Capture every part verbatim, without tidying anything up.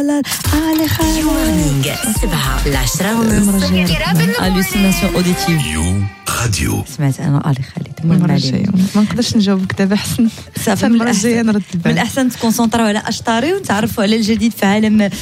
لا علي خالد سبعة العشرة ونص hallucination auditive يو راديو. سمعت انا علي خالد المره الجايه ما نقدرش نجاوبك دابا حسن صافي المره الجايه نرد من البال. الاحسن تكونسونطراو على اشطاري ونتعرفوا على الجديد في عالم آه،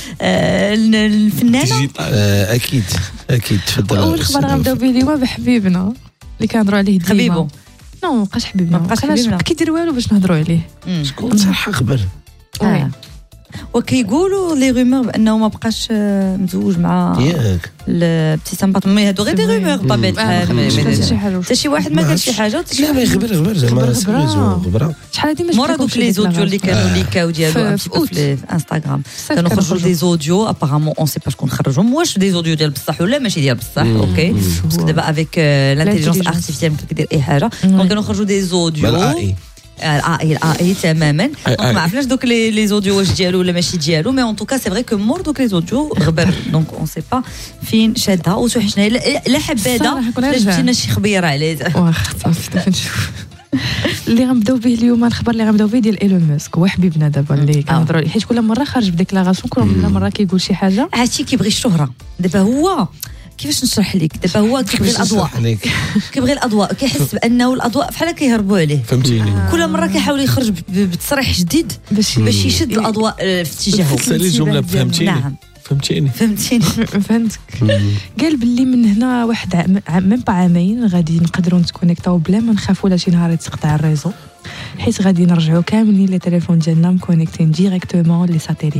الفنانه. آه، اكيد اكيد تفضل. اول خبر غنبداو به اليوم بحبيبنا اللي كنهضروا عليه ديما. حبيبو نو ما بقاش حبيبنا، ما بقاش علاش حبيبنا. ما كيدير والو باش نهضروا عليه. شكون صح خبر؟ آه. وكيقولوا لي رومور بانه ما بقاش آه، مزوج مع ياك الابتسام باطمي. هادو غير دي رومور بطبيعه الحال. شي حاجه حتى شي واحد ما قال شي حاجه. لا ما غبر غبر زعما غبر. سيريوزمون غبره. شحال هادي ما مورا دوك لي زوديو اللي كانوا ليكاو ديالو في في أوت. في انستغرام كانوا خرجوا دي زوديو ابارامون اون سي با شكون خرجهم، واش دي زوديو ديال بصح ولا ماشي ديال بصح. اوكي باسكو دابا افيك لانتيليجنس ارتيفيسيال ممكن تدير اي حاجه. دونك كانوا خرجوا دي زوديو بالاي الاي الاي تماما. دونك ما عرفناش دوك لي لي زوديو واش ديالو ولا ماشي ديالو، مي ان توكا سي فري كو مور دوك لي زوديو غبر. دونك اون سي با فين شادها وتوحشنا لا حباده الصراحة كنا لا رجعنا. جبتينا شي خبيره عليه. واخ صافي دابا نشوف اللي غنبداو به اليوم. الخبر اللي غنبداو به ديال ايلون ماسك هو حبيبنا دابا اللي كنهضروا عليه، حيت كل مره خارج بديكلاراسيون، كل مره كيقول شي حاجه. عرفتي كيبغي الشهره دابا هو. كيفاش نشرح لك دابا هو كيبغي الاضواء عليك كيبغي الاضواء كيحس بانه الاضواء بحال كيهربوا عليه. فهمتيني. كل مره كيحاول يخرج ب- بتصريح جديد باش باش يشد الاضواء آه، في اتجاهه. سالي الجمله فهمتيني نعم فهمتيني. فهمتيني. فهمتك. قال باللي من هنا واحد عام عام- ميم با عامين غادي نقدروا نتكونيكتاو بلا ما نخافوا لا شي نهار يتقطع الريزو، حيت غادي نرجعوا كاملين لي تليفون ديالنا مكونيكتين ديريكتومون لي ساتيليت،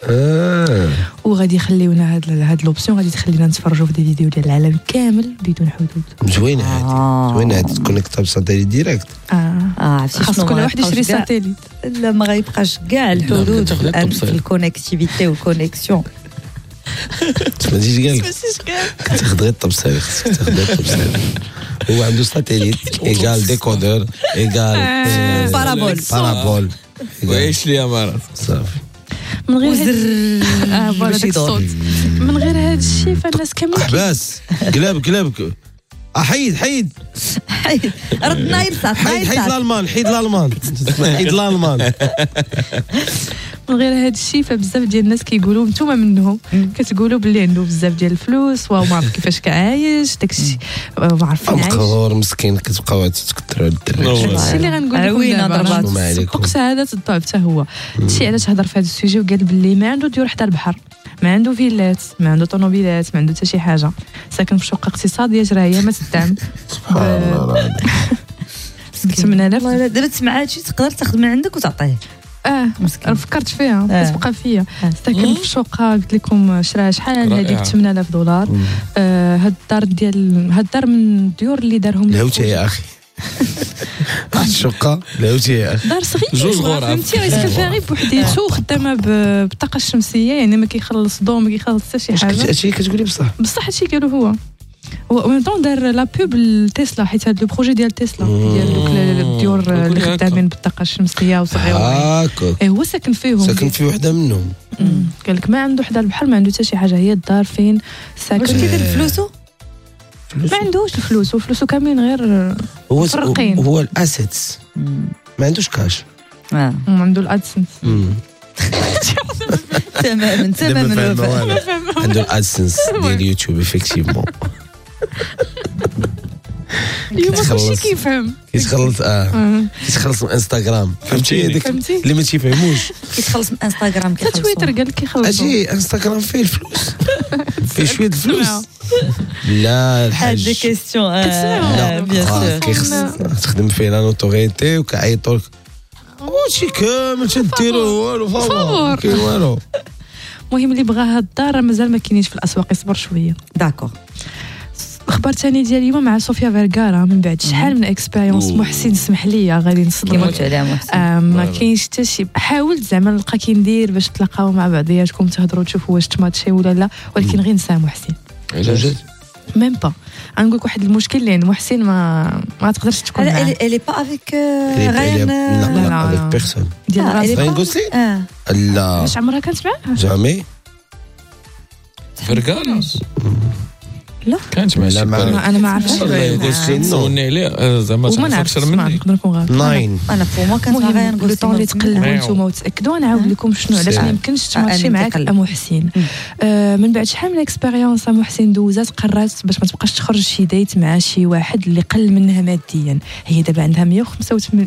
اه وغادي يخليونا هاد هاد لوبسيون غادي تخلينا نتفرجوا في دي فيديو ديال العالم كامل بدون حدود. زوينه هادي آه. زوينه هادي تكونيكتا بساتيليت ديريكت. اه اه عرفتي خاص شنو كل ما واحد يبقاوش يشري كاع- ساتيليت. لا ما غيبقاش كاع الحدود كتاخذ الان التبصير. في الكونيكتيفيتي والكونيكسيون. ما تجيش قال كتاخذ غير الطبسيل، خصك تاخذ غير الطبسيل. هو عنده ساتيليت ايكال ديكودور ايكال بارابول. بارابول. وعيش لي يا مرض صافي. من غير هاد وزر اه فوالا باش داك يدور. الصوت. من غير هاد الشيء فالناس كامل احباس قلاب قلاب حيد حيد حيد رد نايل ساعه حيد نايل حيد ساعه. الالمان حيد الالمان حيد الالمان. من غير هاد الشيء فبزاف ديال الناس كيقولوا نتوما منهم كتقولوا باللي عنده بزاف ديال الفلوس وما عرف كيفاش كعايش داكشي ما عارفين عايش. مقهور مسكين كتبقاو تكثروا الدراري. هادشي اللي غنقول لكم عوينة دابا ضربات. السلام عليكم. سبق سعادة الضعف حتى هو. هادشي علاش هضر في هذا السوجي وقال باللي ما عنده ديور حتى البحر، ما عنده فيلات، ما عنده طوموبيلات، ما عنده حتى شي حاجه، ساكن في شقه اقتصاديه شرايه ما تدعم ب ثمانية آلاف. والله دابا تسمع هادشي تقدر تاخذ من عندك وتعطيه. اه مسكين. انا فكرت فيها آه. كتبقى فيا. آه. ساكن في شقه قلت لكم شراها شحال هذيك رائعة. ثمانية آلاف دولار. آه هاد الدار ديال هاد الدار من الديور اللي دارهم الهوتي يا اخي. واحد الشقه الهوتي يا اخي. دار صغير جوج غرف. فهمتي راه فيها غير بوحديتو خدامه ب- بالطاقه الشمسيه، يعني ما كيخلص ضو ما كيخلص حتى شي حاجه. هادشي كتقولي بصح. بصح هادشي قالو هو هو ميم طون دار لا بوب لتسلا، حيت هاد لو بروجي ديال تسلا ديال دوك الديور اللي هكا. خدامين بالطاقه الشمسيه وصغيرين. هاكا ايه هو ساكن فيهم. ساكن في وحده منهم. مم. قال لك ما عنده حدا البحر، ما عنده حتى شي حاجه، هي الدار فين واش ساكن. كيدير فلوسو؟ ما عندوش الفلوس وفلوسو كاملين غير هو مفرقين. هو الاسيتس ما عندوش كاش. اه عنده الادسنس. تماما تماما وفاء. عنده الادسنس ديال يوتيوب افكتيفمون. اليوم كيتخلص. كلشي كيفهم. كيتخلص اه آه. كيتخلص من انستغرام. فهمتي هذيك فهمتي؟ اللي ما تيفهموش. كيتخلص من انستغرام حتى تويتر كيخلصوا. قال لك كيخلصوا. اجي انستغرام فيه الفلوس فيه شويه الفلوس. لا هاد الحاج دي كيستيون كتسمعوا؟ بيان آه، سور. كيخص تخدم فيه لا نوتوريتي وكيعيطوا لك وشي كامل تديروا والو فابور فابور. كاين والو. المهم اللي بغى هاد الدار راه مازال ما كاينينش في الاسواق، يصبر شويه. داكور. اخبار ثاني ديال اليوم مع صوفيا فيرغارا من بعد شحال من اكسبيريونس. أوه. محسن اسمح لي غادي نصدمك. كيموت عليها محسن. آه ما كاينش حتى شي. حاولت زعما نلقى كي ندير باش تلاقاو مع بعضياتكم تهضروا تشوفوا واش تماتشي ولا لا، ولكن غير نسى محسن علاش؟ ميم با. غنقول لك واحد المشكل لان محسن ما ما تقدرش تكون هلا معاه. elle est pas avec اللي- غيان اللي- لا لا، لا لا. avec personne. ديال آه، راسها. elle est غيان pas- غوسلي؟ اه لا واش عمرها كانت معاه؟ جامي. فرقانا لا كانت ماشي انا ما عرفتش سولني عليه زعما تعرف اكثر مني نقدر نكون غلط ناين انا فوما كانت غير نقول لو طون اللي تقلبوا نتوما وتاكدوا نعاود لكم شنو علاش ما يمكنش تمارشي معاك ام حسين. من بعد شحال من اكسبيريونس ام حسين دوزات قررت باش ما تبقاش تخرج شي ديت مع شي واحد اللي قل منها ماديا. هي دابا عندها مية وخمسة وثمانين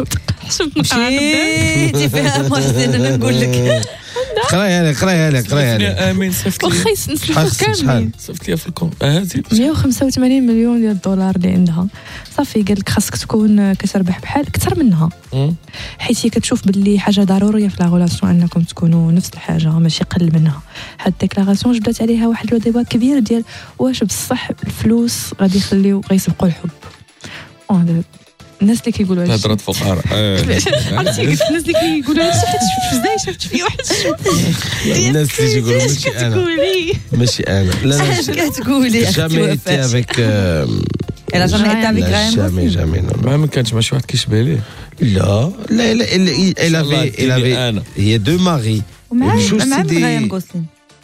مشيتي فيها ام حسين انا نقول لك قرايها لك قرايها لك قرايها لك امين صيفط لي وخيس نسلفوا كاملين صيفط لي في الكونت هذه مية وخمسة وثمانين مليون ديال الدولار اللي عندها. صافي قال لك خاصك تكون كتربح بحال اكثر منها حيت هي كتشوف باللي حاجه ضروريه في لا غولاسيون انكم تكونوا نفس الحاجه ماشي قل منها. هاد الديكلاراسيون جبدات عليها واحد لو ديبا كبير ديال واش بصح الفلوس غادي يخليو غيسبقوا الحب. الناس اللي كيقولوا هادشي هضره فقراء عرفتي قلت الناس اللي كيقولوا هادشي حيت شفت بزاف شفت فيه واحد الناس اللي كيقولوا ماشي انا ماشي انا لا اش كتقولي جامي تي افيك الا جامي تي افيك جامي جامي ما كانش ماشي واحد كيشبه ليه لا لا لا الا في الا في هي دو ماري مع غايان غوسلين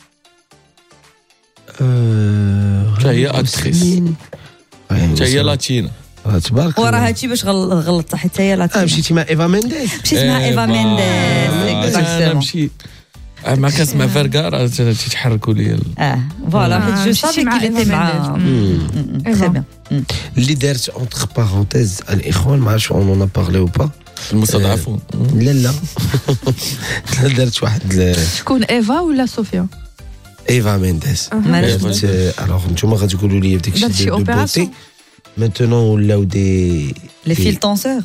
هي اكتريس هي لاتينا تبارك وراه هادشي باش غلطت حيت هي لاتينا. اه مشيتي مع ايفا مينديز مشيت مع ايفا مينديز انا مشيت ما كنسمع فيرغار تيتحركوا لي اه فوالا حيت جو صافي كي اللي مع تري بيان اللي دارت اونتر بارونتيز الاخوان ما عرفتش اون اون بارلي او با المستضعفون لا لا دارت واحد شكون ايفا ولا صوفيا ايفا مينديز الوغ نتوما غتقولوا لي في داك الشيء ديال البوتي maintenant ولاو دي لي فيل طونسور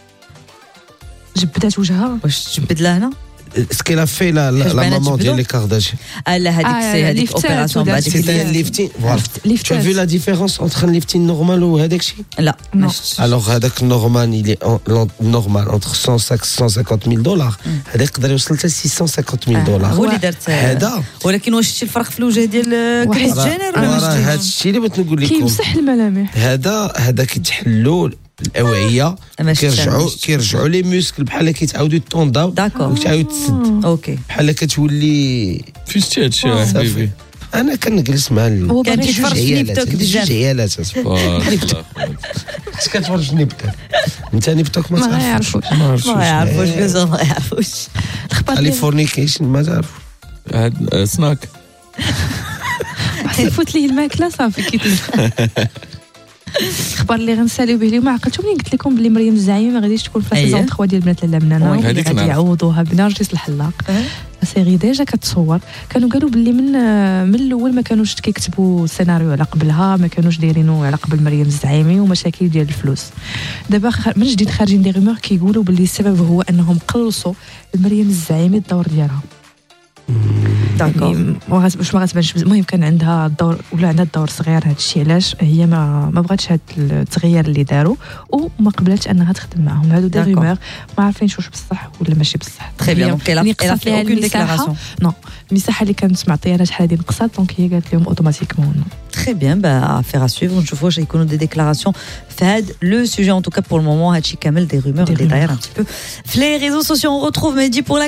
جبدات وجهها واش تجبد لهنا اسكي لا في لا لا مامون ديال لي كارداشيان لا هذيك سي هذيك اوبيراسيون بعد سي ليفتين فوالا tu as vu la différence entre un lifting normal وهذاك الشيء لا alors هذاك النورمال il est normal entre cent cinquante mille دولار هذا يقدر يوصل حتى six cent cinquante mille دولار هو اللي درت هذا ولكن واش شتي الفرق في الوجه ديال كريس جينر ولا راه هذا الشيء اللي بغيت نقول لكم كيمسح الملامح هذا هذا كيتحلوا الاوعيه كيرجعوا كيرجعوا لي موسكل بحال كيتعاودوا يطونداو وكتعاود تسد اوكي بحال كتولي فين شتي هادشي حبيبي انا كنجلس مع ال... كان كيتفرج في نيبتوك بزاف عيالات اش كتفرج في نيبتوك انت نيبتوك ما تعرفوش ما يعرفوش بزاف ما يعرفوش كاليفورنيكيشن ما تعرف هاد سناك فوت ليه الماكله صافي كيتلف. الاخبار اللي غنساليو به اليوم عقلتوا ملي قلت لكم بلي مريم الزعيمه ما غاديش تكون في سيزون ثلاثة ديال بنات لاله منانه غادي يعوضوها بنرجس الحلاق. سيري ديجا كتصور كانوا قالوا باللي من من الاول ما كانوش كيكتبوا السيناريو على قبلها ما كانوش دايرينه على قبل مريم الزعيمي ومشاكل ديال الفلوس. دابا من جديد خارجين دي غومور كيقولوا باللي السبب هو انهم قلصوا مريم الزعيمي الدور ديالها. داكور واش ما غتبانش. المهم كان عندها الدور ولا عندها الدور صغير. هذا الشيء علاش هي ما ما بغاتش هذا التغيير اللي داروا وما قبلتش انها تخدم معهم. هادو دي رومور ما عارفينش واش بصح ولا ماشي بصح. تري بيان دونك الا قصات ليها اوكين ديكلاراسيون نو المساحه اللي كانت معطيه لها شحال هادي نقصات دونك هي قالت لهم اوتوماتيكمون نو. Très bien, bah, affaire à suivre. نشوفوا واش يكونوا دي ديكلاراسيون في هذا لو سوجي. En tout cas pour le moment هادشي كامل دي رومور اللي داير un petit peu في les réseaux sociaux. On retrouve Mehdi pour la